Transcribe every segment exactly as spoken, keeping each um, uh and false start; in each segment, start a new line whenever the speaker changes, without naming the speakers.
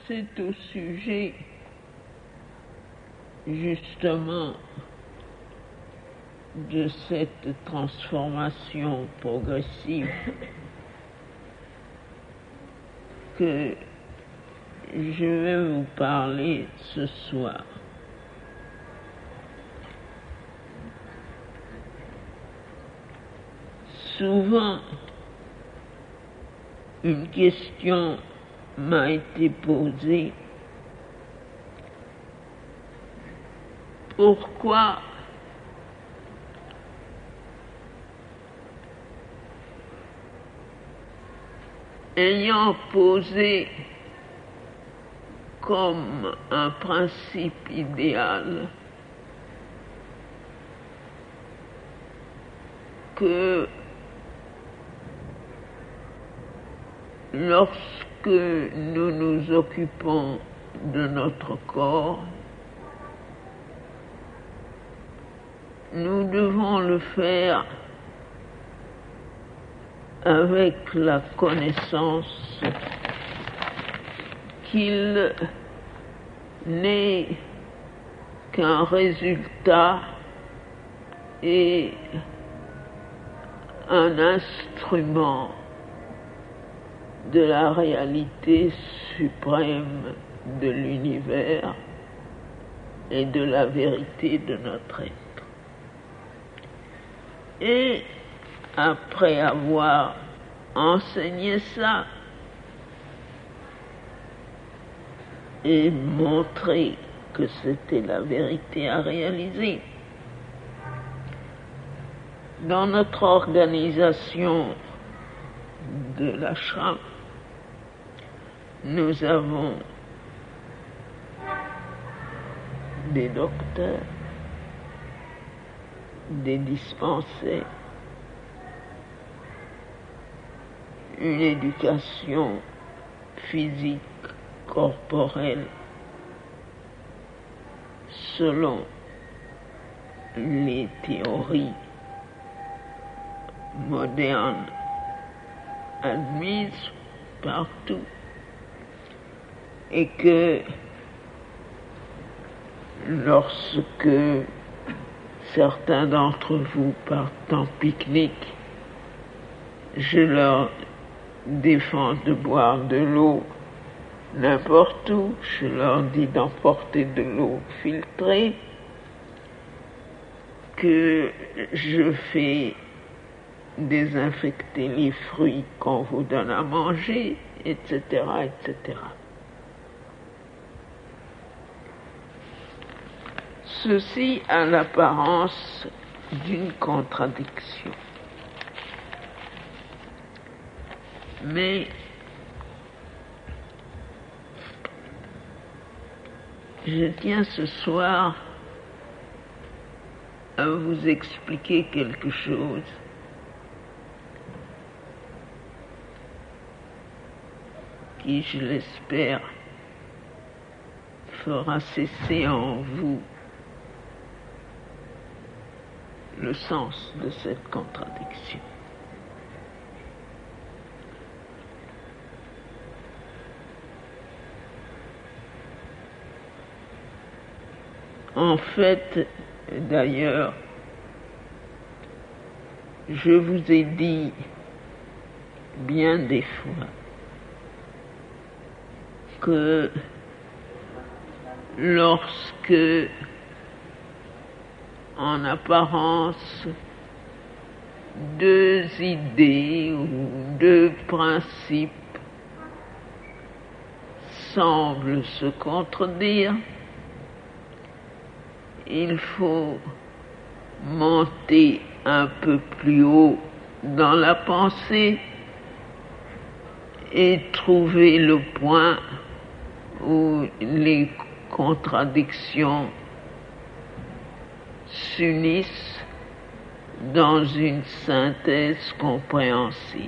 C'est au sujet justement de cette transformation progressive que je vais vous parler ce soir. Souvent, une question m'a été posée: pourquoi ayant posé comme un principe idéal que lorsque nous nous occupons de notre corps, nous devons le faire avec la connaissance qu'il n'est qu'un résultat et un instrument de la réalité suprême de l'univers et de la vérité de notre être. Et après avoir enseigné ça et montré que c'était la vérité à réaliser, dans notre organisation de l'ashram, nous avons des docteurs, des dispensaires, une éducation physique, corporelle, selon les théories modernes admises partout, et que lorsque certains d'entre vous partent en pique-nique, je leur défends de boire de l'eau n'importe où, je leur dis d'emporter de l'eau filtrée, que je fais désinfecter les fruits qu'on vous donne à manger, et cetera, et cetera. Ceci a l'apparence d'une contradiction. Mais je tiens ce soir à vous expliquer quelque chose qui, je l'espère, fera cesser en vous le sens de cette contradiction. En fait, d'ailleurs, je vous ai dit bien des fois que lorsque, en apparence, deux idées ou deux principes semblent se contredire, il faut monter un peu plus haut dans la pensée et trouver le point où les contradictions s'unissent dans une synthèse compréhensible.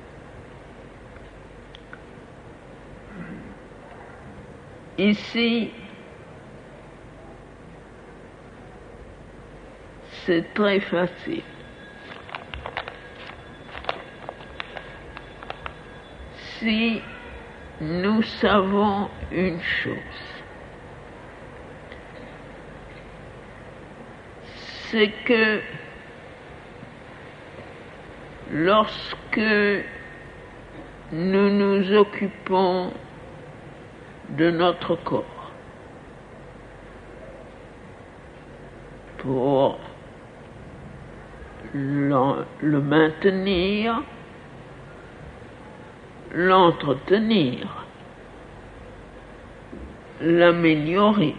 Ici, c'est très facile. Si nous savons une chose, c'est que lorsque nous nous occupons de notre corps pour le maintenir, l'entretenir, l'améliorer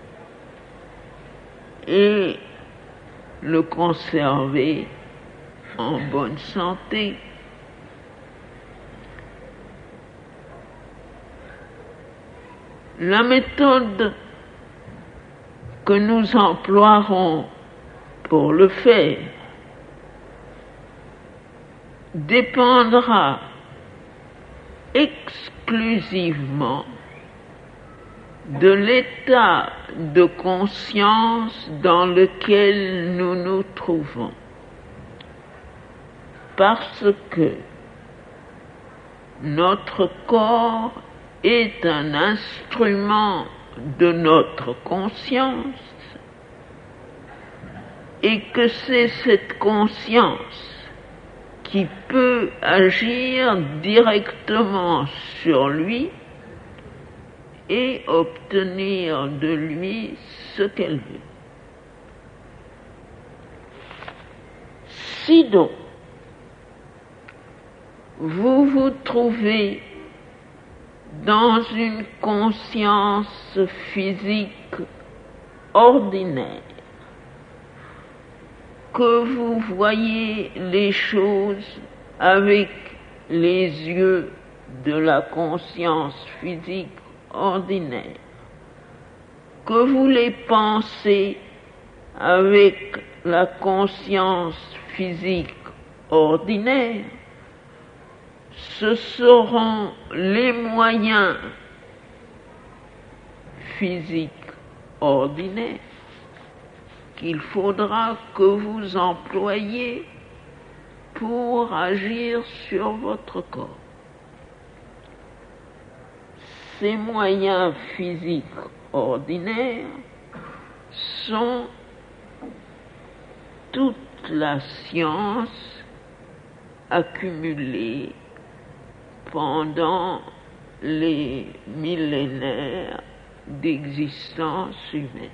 et le conserver en bonne santé. La méthode que nous emploierons pour le faire dépendra exclusivement de l'état de conscience dans lequel nous nous trouvons. Parce que notre corps est un instrument de notre conscience et que c'est cette conscience qui peut agir directement sur lui et obtenir de lui ce qu'elle veut. Si donc vous vous trouvez dans une conscience physique ordinaire, que vous voyez les choses avec les yeux de la conscience physique ordinaire, que vous les pensez avec la conscience physique ordinaire, ce seront les moyens physiques ordinaires qu'il faudra que vous employiez pour agir sur votre corps. Ces moyens physiques ordinaires sont toute la science accumulée pendant les millénaires d'existence humaine.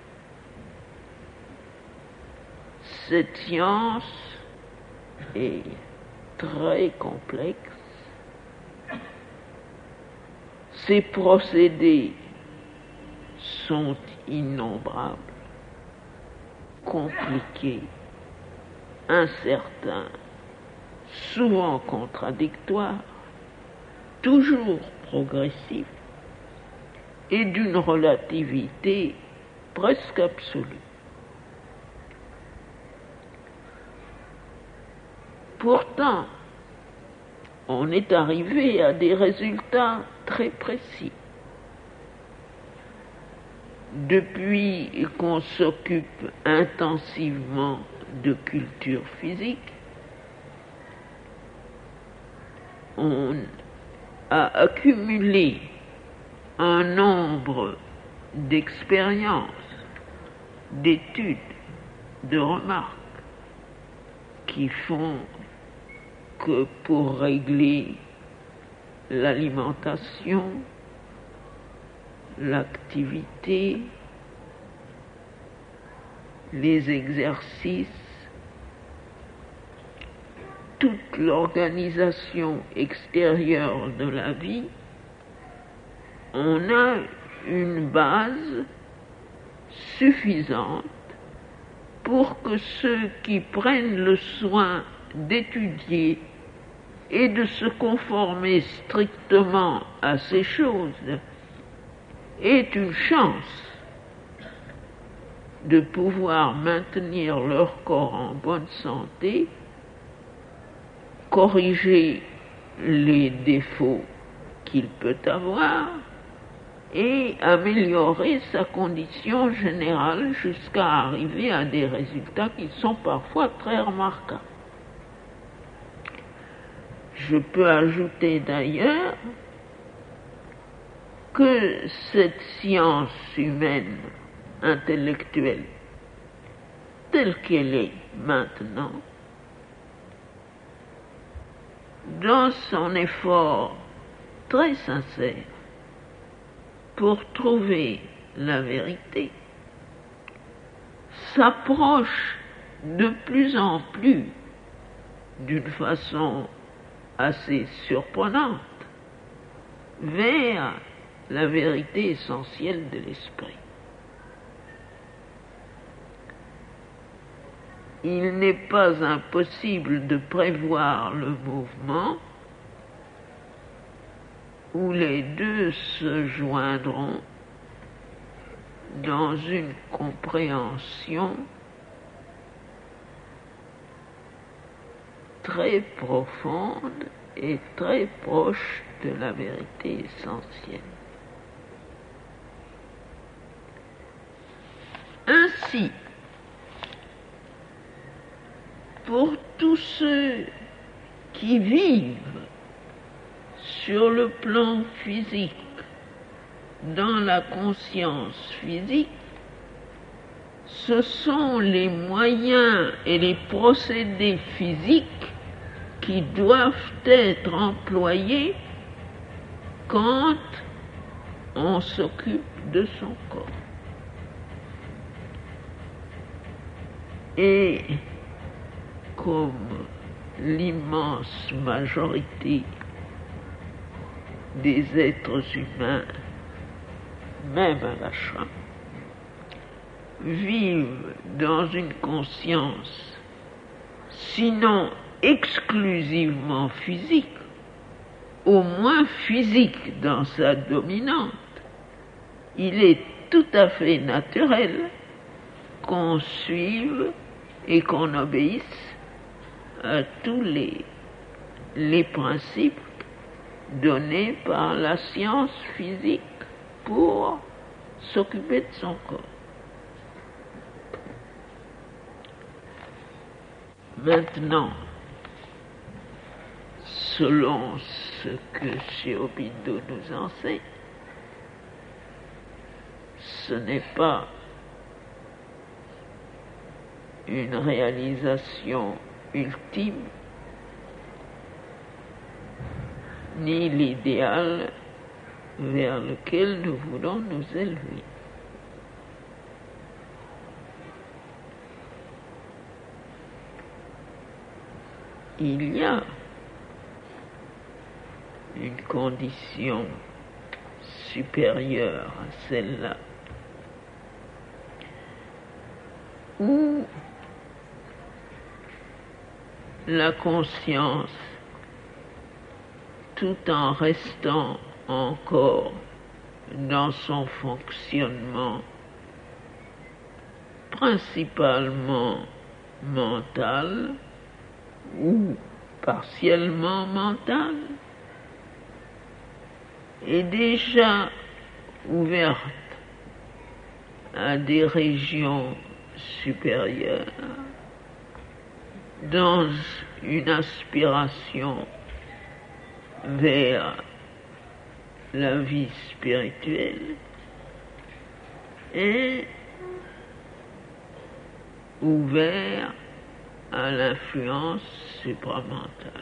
Cette science est très complexe. Ces procédés sont innombrables, compliqués, incertains, souvent contradictoires, toujours progressifs et d'une relativité presque absolue. Pourtant, on est arrivé à des résultats très précis. Depuis qu'on s'occupe intensivement de culture physique, on a accumulé un nombre d'expériences, d'études, de remarques qui font que pour régler l'alimentation, l'activité, les exercices, toute l'organisation extérieure de la vie, on a une base suffisante pour que ceux qui prennent le soin d'étudier et de se conformer strictement à ces choses aient une chance de pouvoir maintenir leur corps en bonne santé, corriger les défauts qu'il peut avoir et améliorer sa condition générale jusqu'à arriver à des résultats qui sont parfois très remarquables. Je peux ajouter d'ailleurs que cette science humaine, intellectuelle, telle qu'elle est maintenant, dans son effort très sincère pour trouver la vérité, s'approche de plus en plus, d'une façon assez surprenante, vers la vérité essentielle de l'esprit. Il n'est pas impossible de prévoir le mouvement où les deux se joindront dans une compréhension très profonde et très proche de la vérité essentielle. Ainsi, pour tous ceux qui vivent sur le plan physique, dans la conscience physique, ce sont les moyens et les procédés physiques qui doivent être employés quand on s'occupe de son corps. Et comme l'immense majorité des êtres humains, même à l'achat, vivent dans une conscience, sinon exclusivement physique, au moins physique dans sa dominante, il est tout à fait naturel qu'on suive et qu'on obéisse à tous les, les principes donnés par la science physique pour s'occuper de son corps. Maintenant, selon ce que Shri Aurobindo nous enseigne, ce n'est pas une réalisation ultime, ni l'idéal vers lequel nous voulons nous élever. Il y a une condition supérieure à celle-là, où la conscience, tout en restant encore dans son fonctionnement principalement mental ou partiellement mental, est déjà ouverte à des régions supérieures dans une aspiration vers la vie spirituelle et ouvert à l'influence supramentale.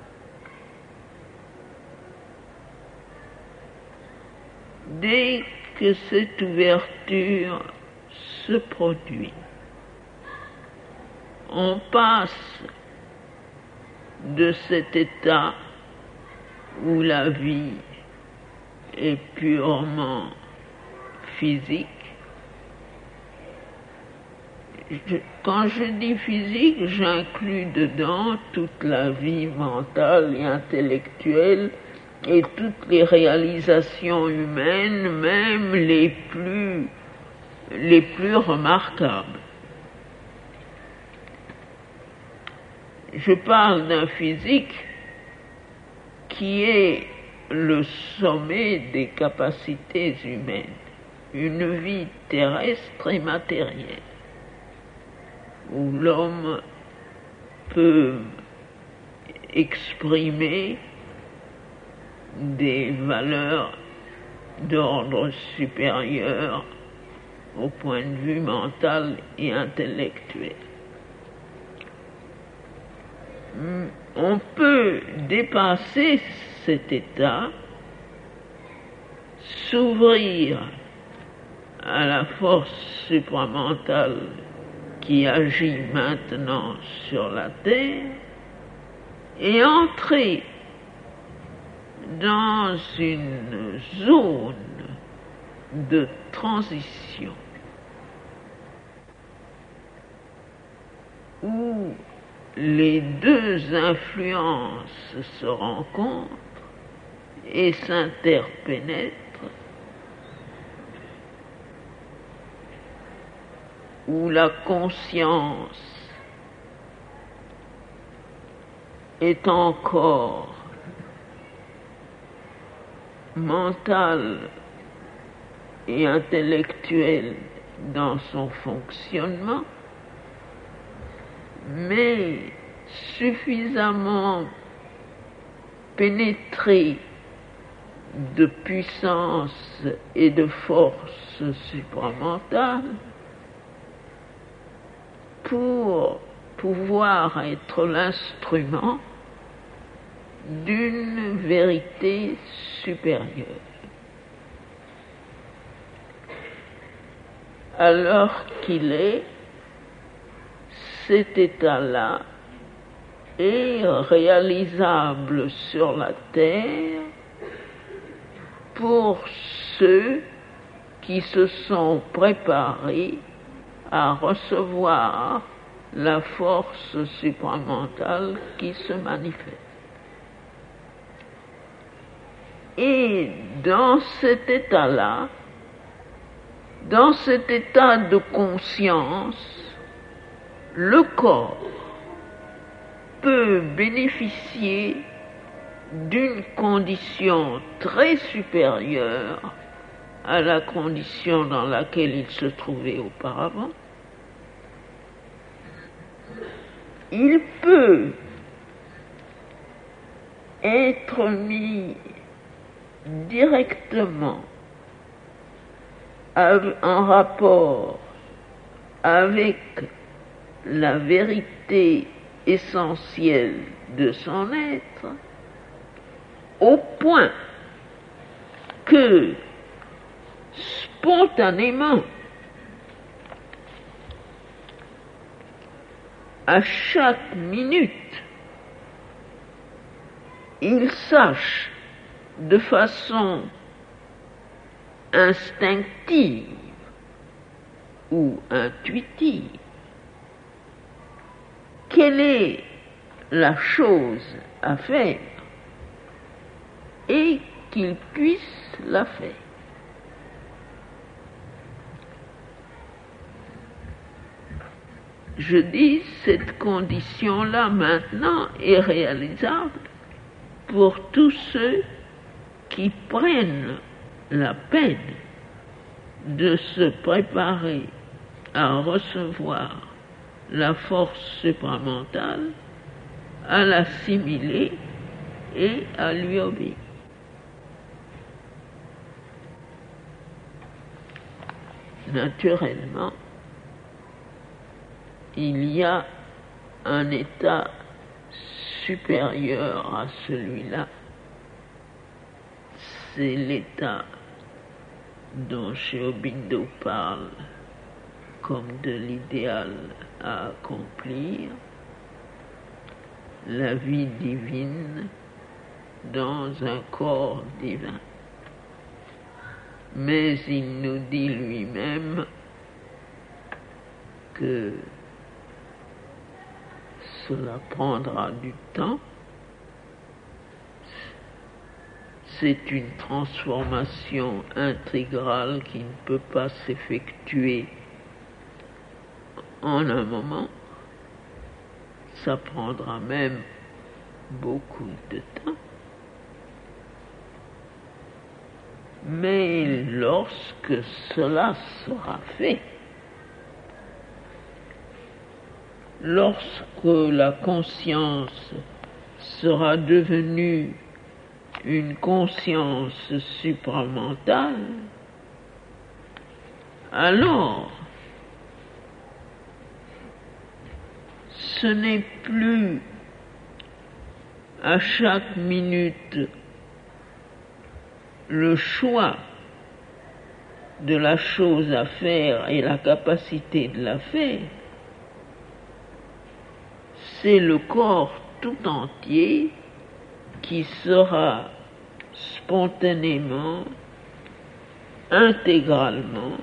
Dès que cette ouverture se produit, on passe de cet état où la vie est purement physique. Je, quand je dis physique, j'inclus dedans toute la vie mentale et intellectuelle et toutes les réalisations humaines, même les plus, les plus remarquables. Je parle d'un physique qui est le sommet des capacités humaines, une vie terrestre et matérielle, où l'homme peut exprimer des valeurs d'ordre supérieur au point de vue mental et intellectuel. On peut dépasser cet état, s'ouvrir à la force supramentale qui agit maintenant sur la Terre et entrer dans une zone de transition où les deux influences se rencontrent et s'interpénètrent, où la conscience est encore mentale et intellectuelle dans son fonctionnement, mais suffisamment pénétrée de puissance et de force supramentale pour pouvoir être l'instrument d'une vérité supérieure. À l'heure qu'il est, cet état-là est réalisable sur la Terre pour ceux qui se sont préparés à recevoir la force supramentale qui se manifeste. Et dans cet état-là, dans cet état de conscience, le corps peut bénéficier d'une condition très supérieure à la condition dans laquelle il se trouvait auparavant. Il peut être mis directement en rapport avec la vérité essentielle de son être, au point que spontanément, à chaque minute, il sache de façon instinctive ou intuitive quelle est la chose à faire et qu'il puisse la faire. Je dis, cette condition-là maintenant est réalisable pour tous ceux qui prennent la peine de se préparer à recevoir la force supramentale, à l'assimiler et à lui obéir. Naturellement, il y a un état supérieur à celui-là. C'est l'état dont Sri Aurobindo parle comme de l'idéal à accomplir, la vie divine dans un corps divin. Mais il nous dit lui-même que cela prendra du temps. C'est une transformation intégrale qui ne peut pas s'effectuer en un moment. Ça prendra même beaucoup de temps. Mais lorsque cela sera fait, lorsque la conscience sera devenue une conscience supramentale, alors ce n'est plus à chaque minute le choix de la chose à faire et la capacité de la faire, c'est le corps tout entier qui sera spontanément, intégralement,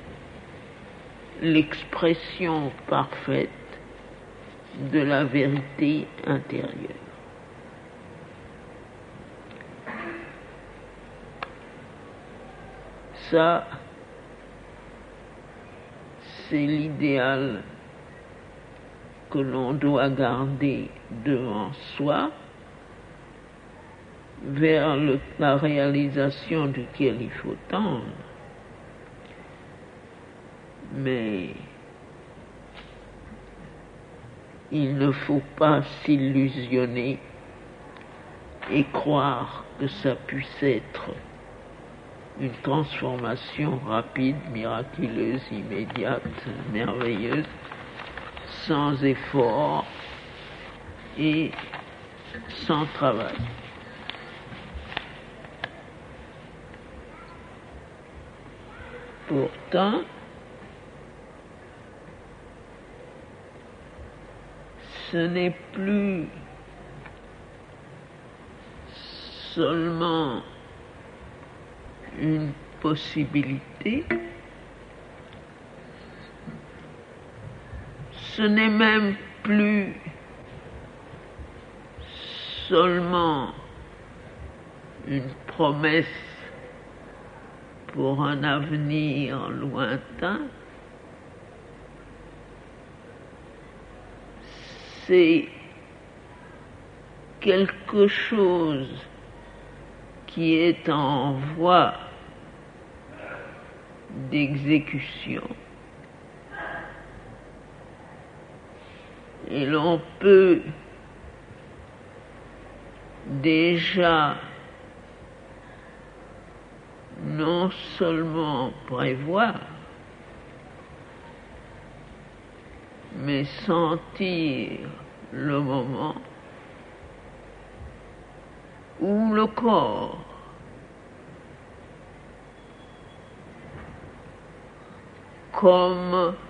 l'expression parfaite de la vérité intérieure. Ça, c'est l'idéal que l'on doit garder devant soi, vers le, la réalisation duquel il faut tendre. Mais il ne faut pas s'illusionner et croire que ça puisse être une transformation rapide, miraculeuse, immédiate, merveilleuse, sans effort et sans travail. Pourtant, ce n'est plus seulement une possibilité, ce n'est même plus seulement une promesse pour un avenir lointain, c'est quelque chose qui est en voie d'exécution. Et l'on peut déjà non seulement prévoir, mais sentir le moment où le corps comme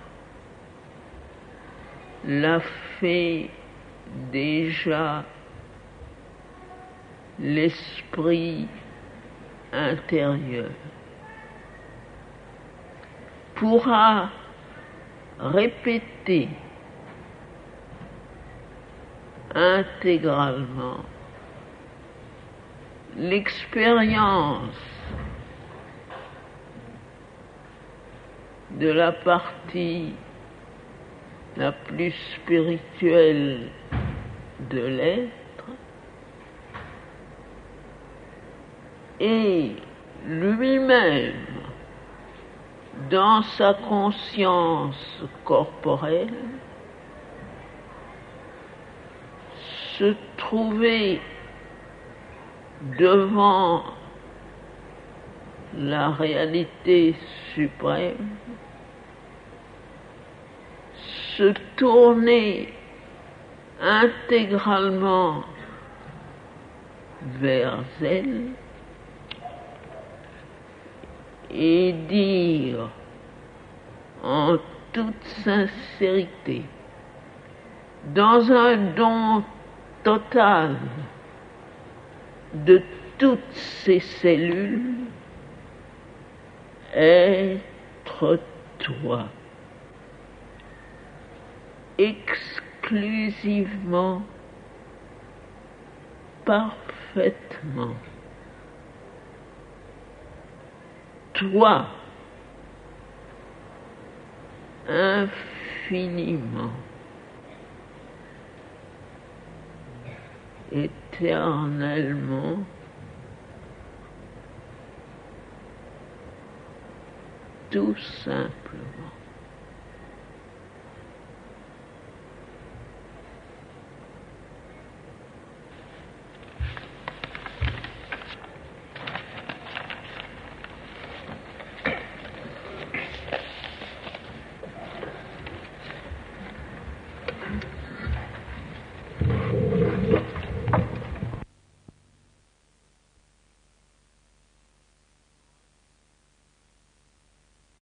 l'a fait déjà l'esprit intérieur, pourra répéter intégralement l'expérience de la partie la plus spirituelle de l'être et lui-même, dans sa conscience corporelle, se trouver devant la réalité suprême, se tourner intégralement vers elle et dire en toute sincérité, dans un don total de toutes ses cellules, être toi, exclusivement, parfaitement, toi, infiniment, éternellement, tout simplement.